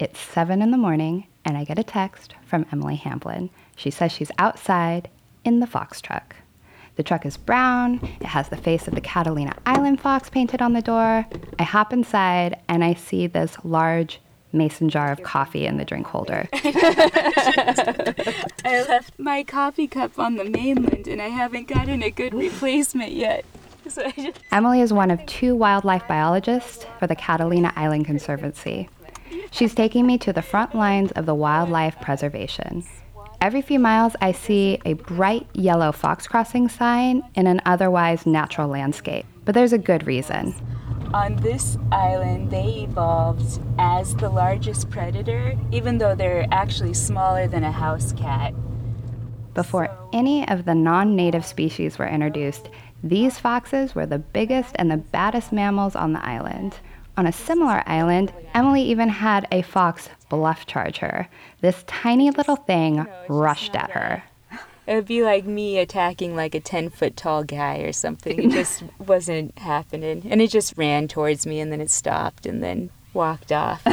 It's 7 in the morning, and I get a text from Emily Hamblin. She says she's outside in the fox truck. The truck is brown. It has the face of the Catalina Island fox painted on the door. I hop inside, and I see this large mason jar of coffee in the drink holder. I left my coffee cup on the mainland, and I haven't gotten a good replacement yet. Emily is one of 2 wildlife biologists for the Catalina Island Conservancy. She's taking me to the front lines of the wildlife preservation. Every few miles, I see a bright yellow fox crossing sign in an otherwise natural landscape. But there's a good reason. On this island, they evolved as the largest predator, even though they're actually smaller than a house cat. Before any of the non-native species were introduced, these foxes were the biggest and the baddest mammals on the island. On a similar island, Emily even had a fox bluff charge her. This tiny little thing rushed at her. It would be like me attacking like a 10-foot tall guy or something. It just wasn't happening. And it just ran towards me, and then it stopped and then walked off.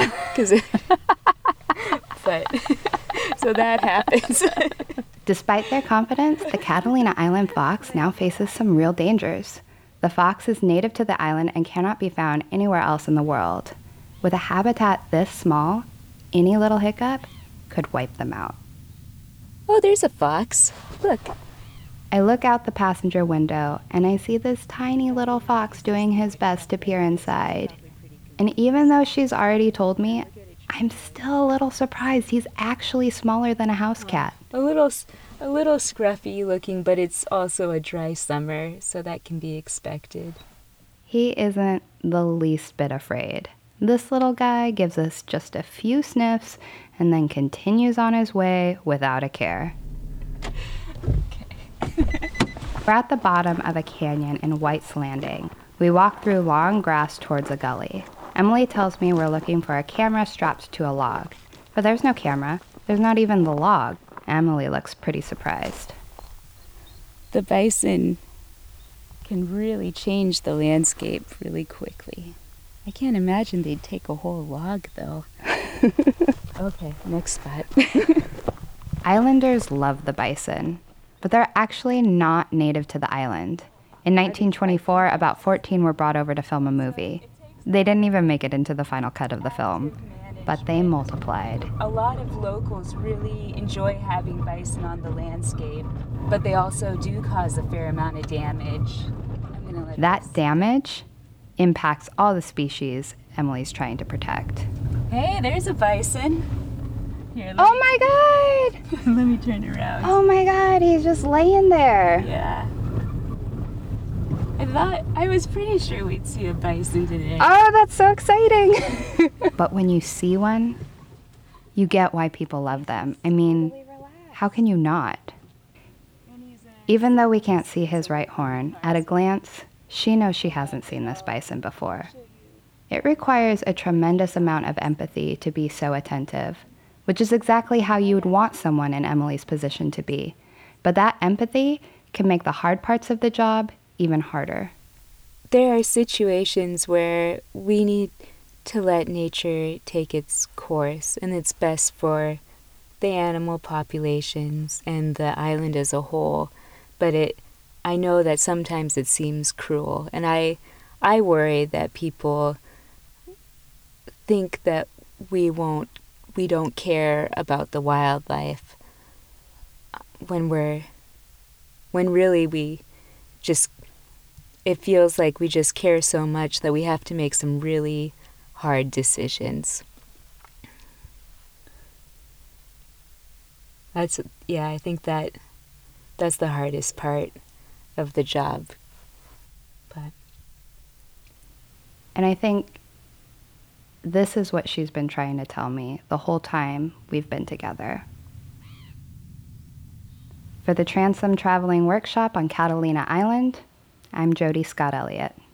But so that happens. Despite their confidence, the Catalina Island fox now faces some real dangers. The fox is native to the island and cannot be found anywhere else in the world. With a habitat this small, any little hiccup could wipe them out. Oh, there's a fox. Look. I look out the passenger window and I see this tiny little fox doing his best to peer inside. And even though she's already told me, I'm still a little surprised he's actually smaller than a house cat. A little scruffy looking, but it's also a dry summer, so that can be expected. He isn't the least bit afraid. This little guy gives us just a few sniffs and then continues on his way without a care. Okay. We're at the bottom of a canyon in White's Landing. We walk through long grass towards a gully. Emily tells me we're looking for a camera strapped to a log. But there's no camera. There's not even the log. Emily looks pretty surprised. The bison can really change the landscape really quickly. I can't imagine they'd take a whole log, though. Okay, next spot. Islanders love the bison, but they're actually not native to the island. In 1924, about 14 were brought over to film a movie. They didn't even make it into the final cut of the film, but they multiplied. A lot of locals really enjoy having bison on the landscape, but they also do cause a fair amount of damage. That damage impacts all the species Emily's trying to protect. Hey, there's a bison. Here, Oh my God! Let me turn around. Oh my God, he's just laying there. Yeah. I was pretty sure we'd see a bison today. Oh, that's so exciting. But when you see one, you get why people love them. I mean, how can you not? Even though we can't see his right horn, at a glance, she knows she hasn't seen this bison before. It requires a tremendous amount of empathy to be so attentive, which is exactly how you would want someone in Emily's position to be. But that empathy can make the hard parts of the job even harder. There are situations where we need to let nature take its course, and it's best for the animal populations and the island as a whole. But I know that sometimes it seems cruel, and I worry that people think that we don't care about the wildlife when really it feels like we just care so much that we have to make some really hard decisions. I think that's the hardest part of the job. And I think this is what she's been trying to tell me the whole time we've been together. For the Transom Traveling Workshop on Catalina Island, I'm Jody Scott Elliott.